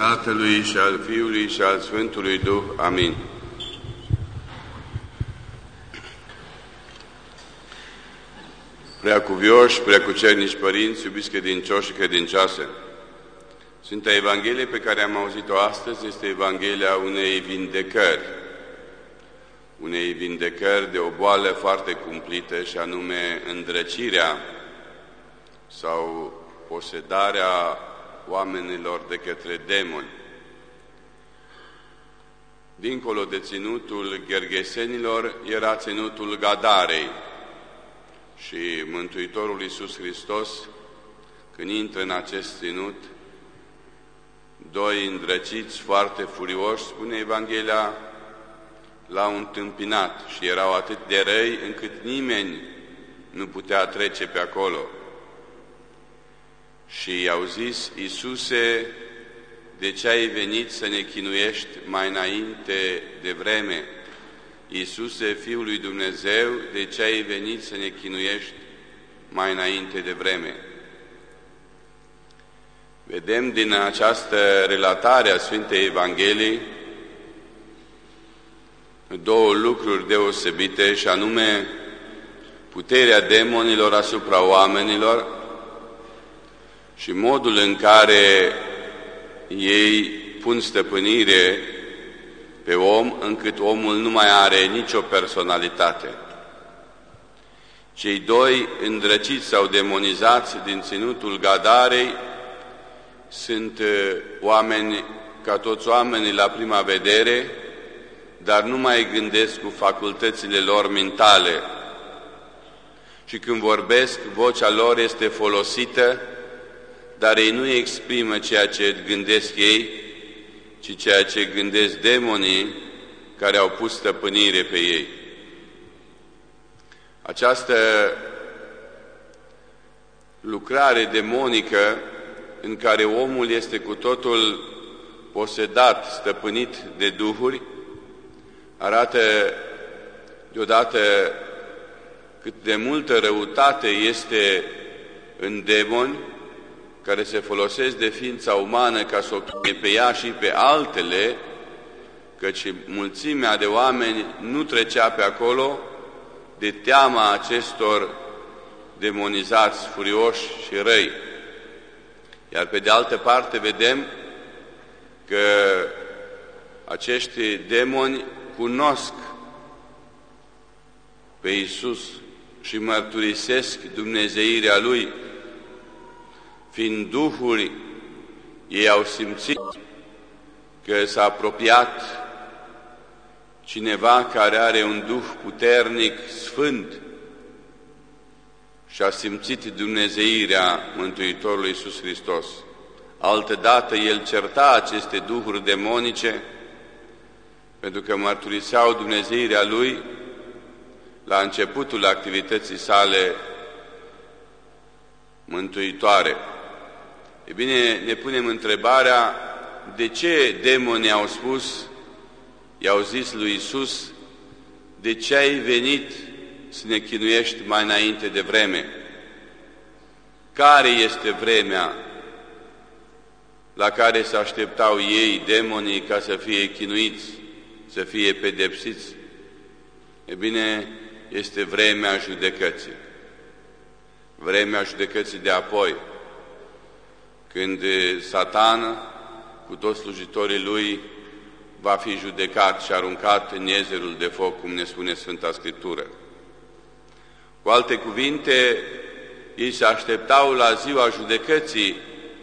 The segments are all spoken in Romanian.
Tatălui și al Fiului și al Sfântului Duh. Amin. Preacuvioși, preacucernici părinți, iubiți credincioși și credincioase, Sfânta Evanghelie pe care am auzit-o astăzi este Evanghelia unei vindecări de o boală foarte cumplită, și anume îndrăcirea sau posedarea oamenilor de către demoni. Dincolo de ținutul Gergesenilor era ținutul Gadarei și Mântuitorul Iisus Hristos, când intră în acest ținut, doi îndrăciți foarte furioși, spune Evanghelia, l-au întâmpinat și erau atât de răi încât nimeni nu putea trece pe acolo. Și i-au zis: Iisuse, de ce ai venit să ne chinuiești mai înainte de vreme? Iisuse, Fiul lui Dumnezeu, de ce ai venit să ne chinuiești mai înainte de vreme? Vedem din această relatare a Sfintei Evangheliei două lucruri deosebite, și anume puterea demonilor asupra oamenilor și modul în care ei pun stăpânire pe om, încât omul nu mai are nicio personalitate. Cei doi îndrăciți sau demonizați din ținutul Gadarei sunt oameni ca toți oamenii la prima vedere, dar nu mai gândesc cu facultățile lor mentale. Și când vorbesc, vocea lor este folosită, dar ei nu exprimă ceea ce gândesc ei, ci ceea ce gândesc demonii care au pus stăpânire pe ei. Această lucrare demonică în care omul este cu totul posedat, stăpânit de duhuri, arată deodată cât de multă răutate este în demoni, care se folosesc de ființa umană ca să o chime pe ea și pe altele, căci mulțimea de oameni nu trecea pe acolo de teama acestor demonizați, furioși și răi. Iar pe de altă parte vedem că acești demoni cunosc pe Iisus și mărturisesc dumnezeirea Lui. Fiind duhuri, ei au simțit că s-a apropiat cineva care are un duh puternic, sfânt, și a simțit dumnezeirea Mântuitorului Iisus Hristos. Altădată el certa aceste duhuri demonice, pentru că mărturiseau dumnezeirea Lui la începutul activității sale mântuitoare. E bine, ne punem întrebarea: de ce demonii au spus, i-au zis lui Iisus: de ce ai venit să ne chinuiești mai înainte de vreme? Care este vremea la care se așteptau ei, demonii, ca să fie chinuiți, să fie pedepsiți? E bine, este vremea judecății. Vremea judecății de apoi, când Satan, cu toți slujitorii lui, va fi judecat și aruncat în iezerul de foc, cum ne spune Sfânta Scriptură. Cu alte cuvinte, ei se așteptau la ziua judecății,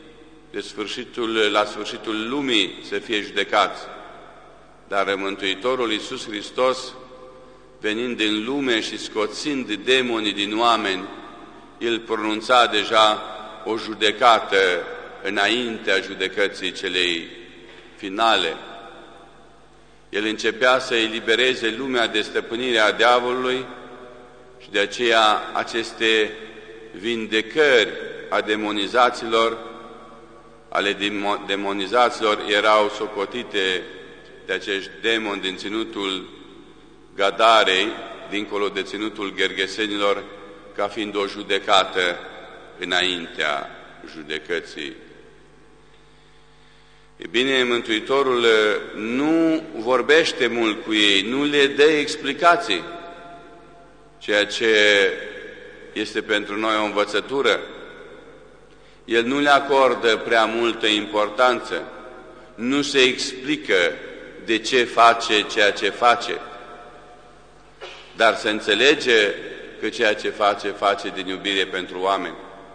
la sfârșitul lumii să fie judecați. Dar Mântuitorul Iisus Hristos, venind în lume și scoțind demonii din oameni, El pronunța deja o judecată înaintea judecății celei finale. El începea să elibereze lumea de stăpânirea diavolului și de aceea aceste vindecări a demonizaților, erau socotite de acești demoni din ținutul Gadarei, dincolo de ținutul Gergesenilor, ca fiind o judecată înaintea judecății. E bine, Mântuitorul nu vorbește mult cu ei, nu le dă explicații, ceea ce este pentru noi o învățătură. El nu le acordă prea multă importanță, nu se explică de ce face ceea ce face, dar se înțelege că ceea ce face din iubire pentru oameni.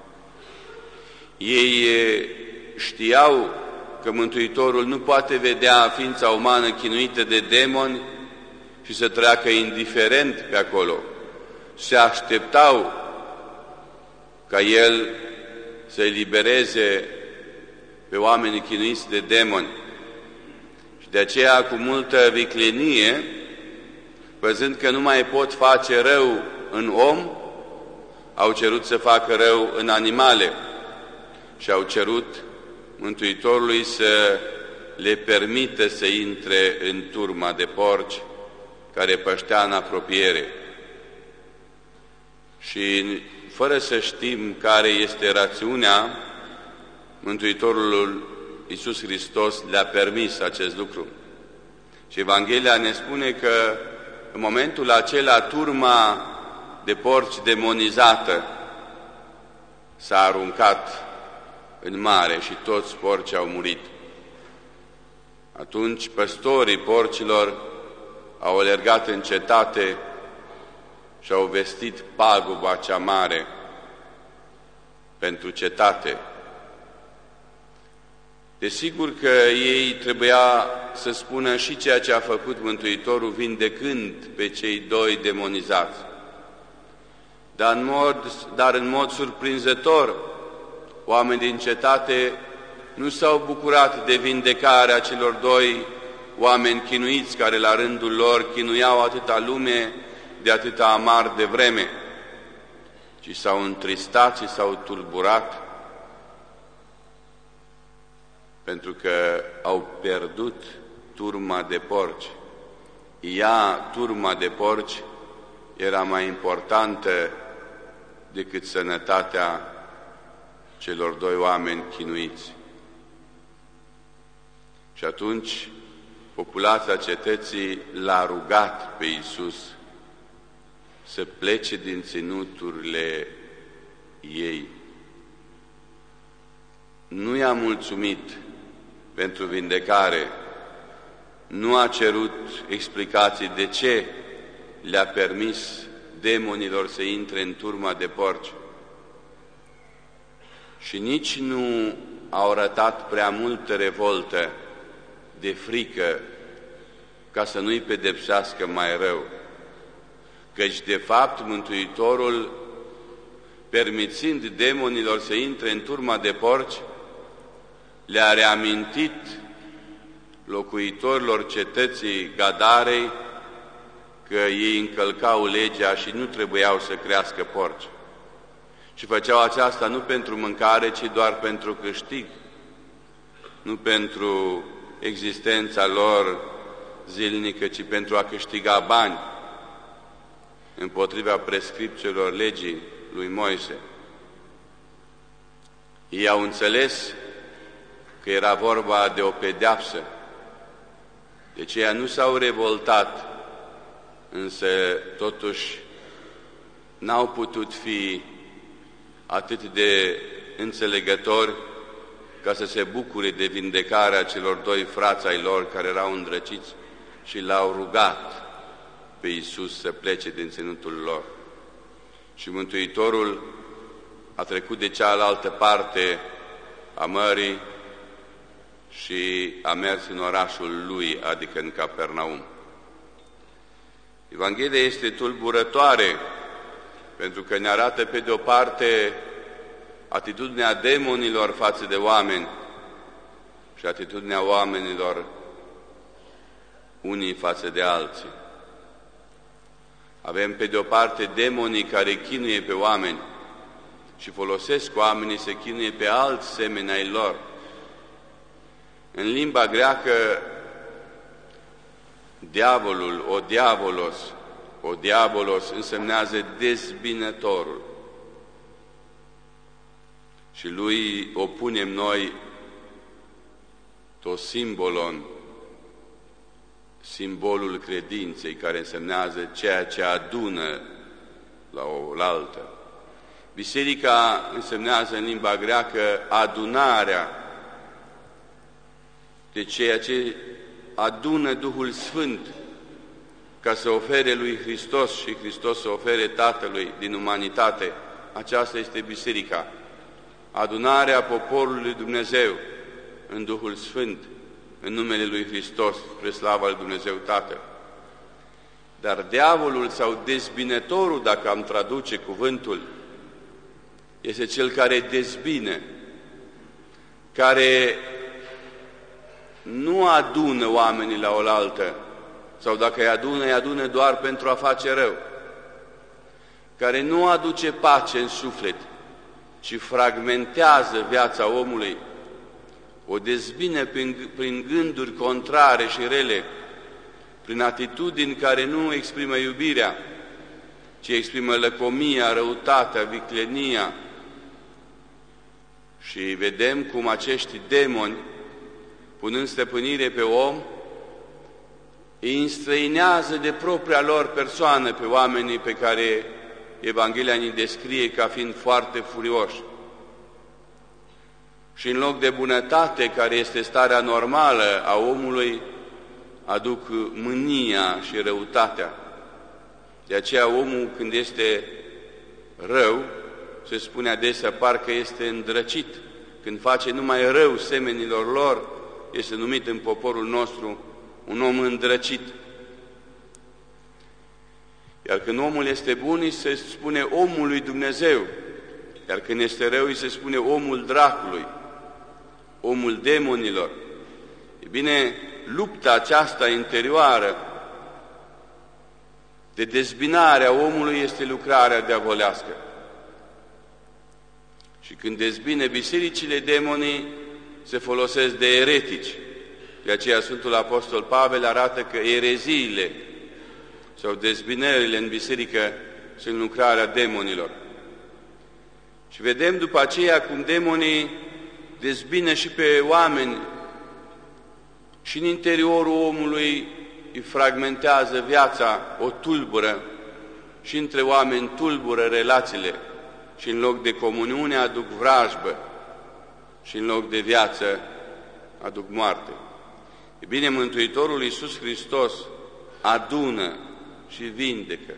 Ei știau că Mântuitorul nu poate vedea ființa umană chinuită de demoni și să treacă indiferent pe acolo. Se așteptau ca El să elibereze pe oamenii chinuiți de demoni. Și de aceea, cu multă viclenie, văzând că nu mai pot face rău în om, au cerut să facă rău în animale și au cerut Mântuitorului să le permită să intre în turma de porci care păștea în apropiere. Și fără să știm care este rațiunea, Mântuitorul Iisus Hristos le-a permis acest lucru. Și Evanghelia ne spune că în momentul acela turma de porci demonizată s-a aruncat în mare și toți porcii au murit. Atunci păstorii porcilor au alergat în cetate și au vestit paguba cea mare pentru cetate. Desigur că ei trebuia să spună și ceea ce a făcut Mântuitorul vindecând pe cei doi demonizați. Dar în mod surprinzător, oamenii din cetate nu s-au bucurat de vindecarea celor doi oameni chinuiți, care la rândul lor chinuiau atâta lume de atâta amar de vreme, ci s-au întristat și s-au tulburat pentru că au pierdut turma de porci. Turma de porci, era mai importantă decât sănătatea celor doi oameni chinuiți. Și atunci populația cetății l-a rugat pe Iisus să plece din ținuturile ei. Nu i-a mulțumit pentru vindecare, nu a cerut explicații de ce le-a permis demonilor să intre în turma de porci. Și nici nu au arătat prea multă revoltă de frică ca să nu-i pedepsească mai rău. Căci, de fapt, Mântuitorul, permițând demonilor să intre în turma de porci, le-a reamintit locuitorilor cetății Gadarei că ei încălcau legea și nu trebuiau să crească porci. Și făceau aceasta nu pentru mâncare, ci doar pentru câștig, nu pentru existența lor zilnică, ci pentru a câștiga bani împotriva prescripțiilor legii lui Moise. Ei au înțeles că era vorba de o pedeapsă, de aceea nu s-au revoltat, însă totuși n-au putut fi atât de înțelegători ca să se bucure de vindecarea celor doi frați ai lor care erau îndrăciți și l-au rugat pe Iisus să plece din ținutul lor. Și Mântuitorul a trecut de cealaltă parte a mării și a mers în orașul lui, adică în Capernaum. Evanghelia este tulburătoare pentru că ne arată pe de o parte atitudinea demonilor față de oameni și atitudinea oamenilor unii față de alții. Avem pe de o parte demonii care chinuie pe oameni și folosesc oamenii să chinuie pe alți semeni ai lor. În limba greacă, diavolul, o diabolos însemnează dezbinătorul. Și lui opunem noi to simbolon, simbolul credinței, care însemnează ceea ce adună la oaltă. Biserica însemnează în limba greacă adunarea de ceea ce adună Duhul Sfânt ca să ofere lui Hristos și Hristos să ofere Tatălui din umanitate. Aceasta este biserica, adunarea poporului lui Dumnezeu în Duhul Sfânt, în numele lui Hristos, spre slava lui Dumnezeu Tatăl. Dar diavolul sau dezbinătorul, dacă am traduce cuvântul, este cel care dezbine, care nu adună oamenii la oaltă, sau dacă îi adună doar pentru a face rău, care nu aduce pace în suflet, ci fragmentează viața omului, o dezbine prin gânduri contrare și rele, prin atitudini care nu exprimă iubirea, ci exprimă lăcomia, răutatea, viclenia. Și vedem cum acești demoni, punând stăpânire pe om, îi înstrăinează de propria lor persoană pe oamenii pe care Evanghelia ne descrie ca fiind foarte furioși. Și în loc de bunătate, care este starea normală a omului, aduc mânia și răutatea. De aceea omul, când este rău, se spune adesea, parcă este îndrăcit. Când face numai rău semenilor lor, este numit în poporul nostru un om îndrăcit. Iar când omul este bun, îi se spune omul lui Dumnezeu. Iar când este rău, îi se spune omul dracului, omul demonilor. E bine, lupta aceasta interioară de dezbinare a omului este lucrarea diavolească. Și când dezbine bisericile, demonii se folosesc de eretici. De aceea Sfântul Apostol Pavel arată că ereziile sau dezbinările în biserică sunt lucrarea demonilor. Și vedem după aceea cum demonii dezbină și pe oameni și în interiorul omului îi fragmentează viața, o tulbură și între oameni tulbură relațiile și în loc de comuniune aduc vrajbă și în loc de viață aduc moarte. E bine, Mântuitorul Iisus Hristos adună și vindecă.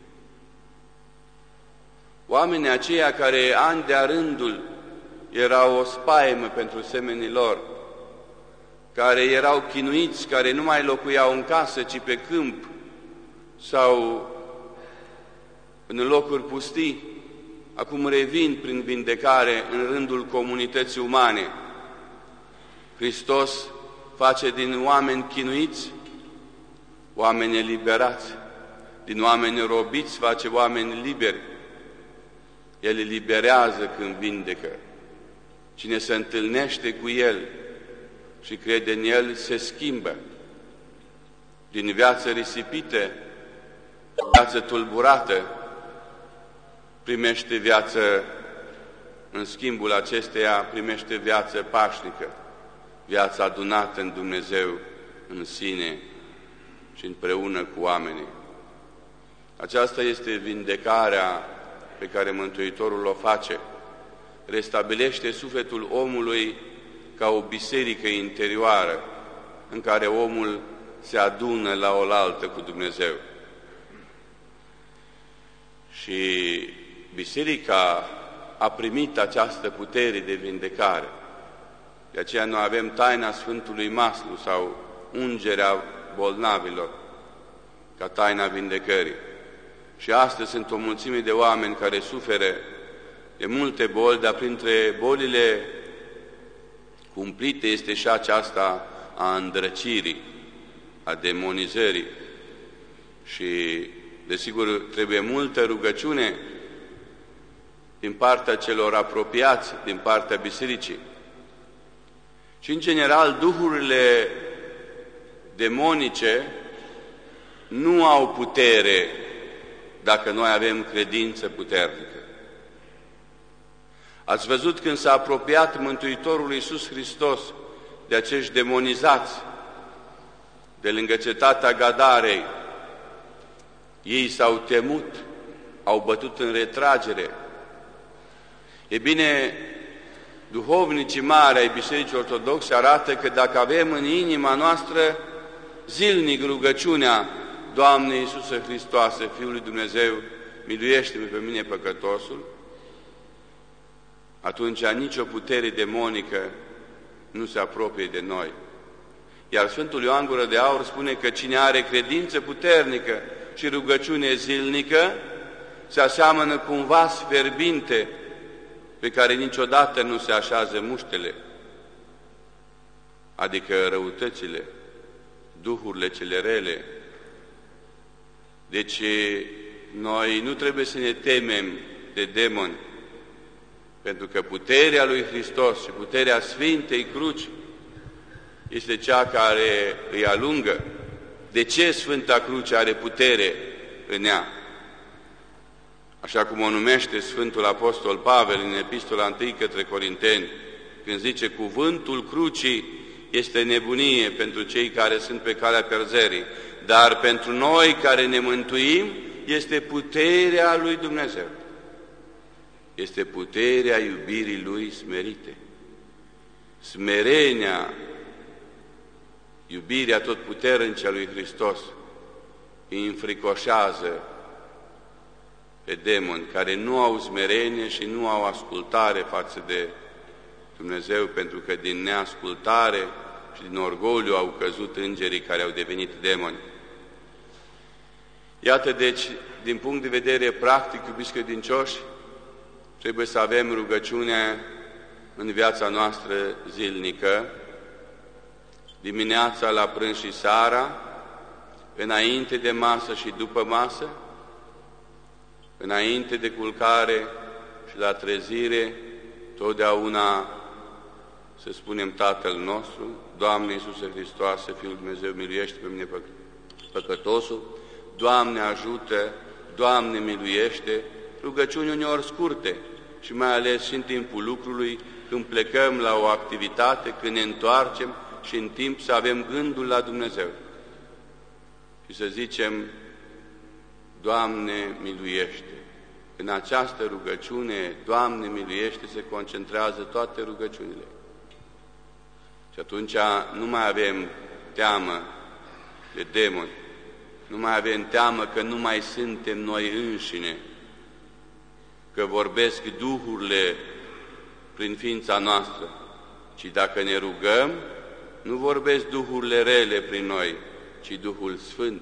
Oamenii aceia care ani de-a rândul erau o spaimă pentru semenii lor, care erau chinuiți, care nu mai locuiau în casă, ci pe câmp sau în locuri pustii, acum revin prin vindecare în rândul comunității umane. Hristos face din oameni chinuiți oameni eliberați, din oameni robiți face oameni liberi. El eliberează când vindecă. Cine se întâlnește cu El și crede în El, se schimbă. Din viață risipită, viață tulburată, primește viață, în schimbul acesteia, primește viață pașnică, viața adunată în Dumnezeu, în sine și împreună cu oamenii. Aceasta este vindecarea pe care Mântuitorul o face. Restabilește sufletul omului ca o biserică interioară în care omul se adună la oaltă cu Dumnezeu. Și biserica a primit această putere de vindecare. De aceea noi avem taina Sfântului Maslu sau ungerea bolnavilor ca taina vindecării. Și astăzi sunt o mulțime de oameni care suferă de multe boli, dar printre bolile cumplite este și aceasta a îndrăcirii, a demonizării. Și, desigur, trebuie multă rugăciune din partea celor apropiați, din partea bisericii. Și, în general, duhurile demonice nu au putere dacă noi avem credință puternică. Ați văzut când s-a apropiat Mântuitorul Iisus Hristos de acești demonizați de lângă cetatea Gadarei. Ei s-au temut, au bătut în retragere. E bine, duhovnicii mari ai Bisericii Ortodoxe arată că dacă avem în inima noastră zilnic rugăciunea: Doamne Iisuse Hristoase, Fiul lui Dumnezeu, miluiește-mă pe mine păcătosul, atunci nicio putere demonică nu se apropie de noi. Iar Sfântul Ioan Gură de Aur spune că cine are credință puternică și rugăciune zilnică se aseamănă cu un vas fierbinte pe care niciodată nu se așează muștele, adică răutățile, duhurile cele rele. Deci noi nu trebuie să ne temem de demoni, pentru că puterea lui Hristos și puterea Sfintei Cruci este cea care îi alungă. De ce Sfânta Cruce are putere în ea? Așa cum o numește Sfântul Apostol Pavel în Epistola 1 către Corinteni, când zice: cuvântul crucii este nebunie pentru cei care sunt pe calea pierzării, dar pentru noi care ne mântuim este puterea lui Dumnezeu. Este puterea iubirii Lui smerite. Smerenia, iubirea totputernice a lui Hristos îi înfricoșează pe demoni care nu au smerenie și nu au ascultare față de Dumnezeu, pentru că din neascultare și din orgoliu au căzut îngerii care au devenit demoni. Iată, deci, din punct de vedere practic, iubiți credincioși, trebuie să avem rugăciune în viața noastră zilnică, dimineața, la prânz și seara, înainte de masă și după masă, înainte de culcare și la trezire, totdeauna să spunem Tatăl nostru: Doamne Iisuse Hristoase, Fiul Dumnezeu, miluiește pe mine păcătosul, Doamne ajută, Doamne miluiește, rugăciuni uneori scurte și mai ales și în timpul lucrului, când plecăm la o activitate, când ne întoarcem și în timp să avem gândul la Dumnezeu și să zicem: Doamne miluiește. În această rugăciune, Doamne miluiește, se concentrează toate rugăciunile. Și atunci nu mai avem teamă de demoni, nu mai avem teamă că nu mai suntem noi înșine, că vorbesc duhurile prin ființa noastră, ci dacă ne rugăm, nu vorbesc duhurile rele prin noi, ci Duhul Sfânt.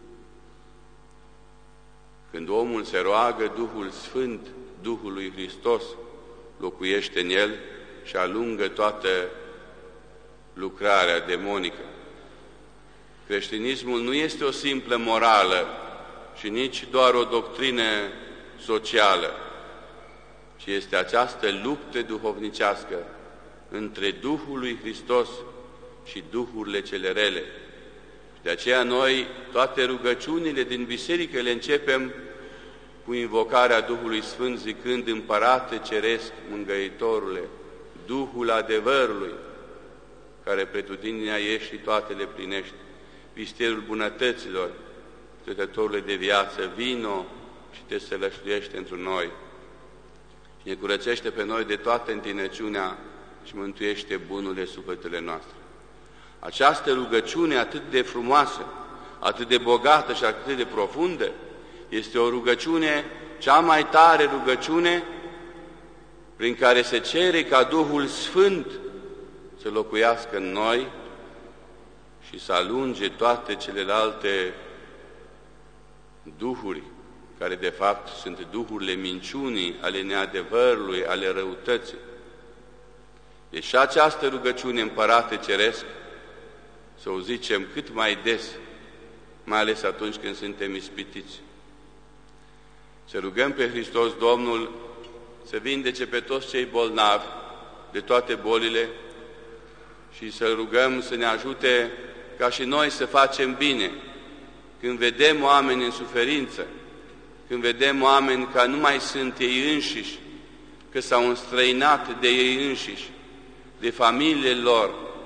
Când omul se roagă, Duhul Sfânt, Duhul lui Hristos, locuiește în el și alungă toată lucrarea demonică. Creștinismul nu este o simplă morală și nici doar o doctrină socială, ci este această luptă duhovnicească între Duhul lui Hristos și duhurile cele rele. De aceea noi toate rugăciunile din biserică le începem cu invocarea Duhului Sfânt, zicând: Împărate Ceresc, Mângâietorule, Duhul adevărului, care pretutindinea ești și toate le plinești, Pisterul bunătăților, Stătătorule de viață, vino și te sălășluiește într noi. Ne curățește pe noi de toată întinăciunea și mântuiește bunurile sufletele noastre. Această rugăciune atât de frumoasă, atât de bogată și atât de profundă, este o rugăciune, cea mai tare rugăciune, prin care se cere ca Duhul Sfânt să locuiască în noi și să alunge toate celelalte duhuri, care de fapt sunt duhurile minciunii, ale neadevărului, ale răutății. Deci și această rugăciune, Împărate Ceresc, să o zicem cât mai des, mai ales atunci când suntem ispitiți. Să rugăm pe Hristos Domnul să vindece pe toți cei bolnavi de toate bolile și să rugăm să ne ajute ca și noi să facem bine. Când vedem oameni în suferință, când vedem oameni că nu mai sunt ei înșiși, că s-au înstrăinat de ei înșiși, de familiile lor,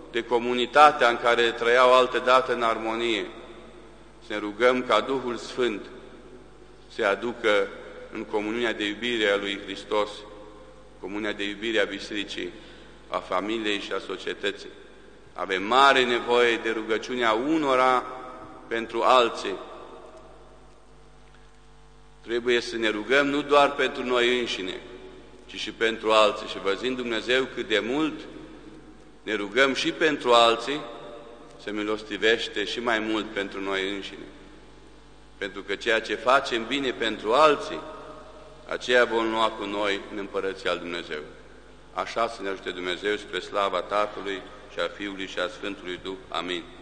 de comunitatea în care trăiau altădată în armonie. Să ne rugăm ca Duhul Sfânt să aducă în comuniunea de iubire a lui Hristos, comuniunea de iubire a Bisericii, a familiei și a societății. Avem mare nevoie de rugăciunea unora pentru alții. Trebuie să ne rugăm nu doar pentru noi înșine, ci și pentru alții. Și văzând Dumnezeu cât de mult ne rugăm și pentru alții, se milostivește și mai mult pentru noi înșine. Pentru că ceea ce facem bine pentru alții, aceea vom lua cu noi în Împărăția lui Dumnezeu. Așa să ne ajute Dumnezeu spre slava Tatălui și a Fiului și a Sfântului Duh. Amin.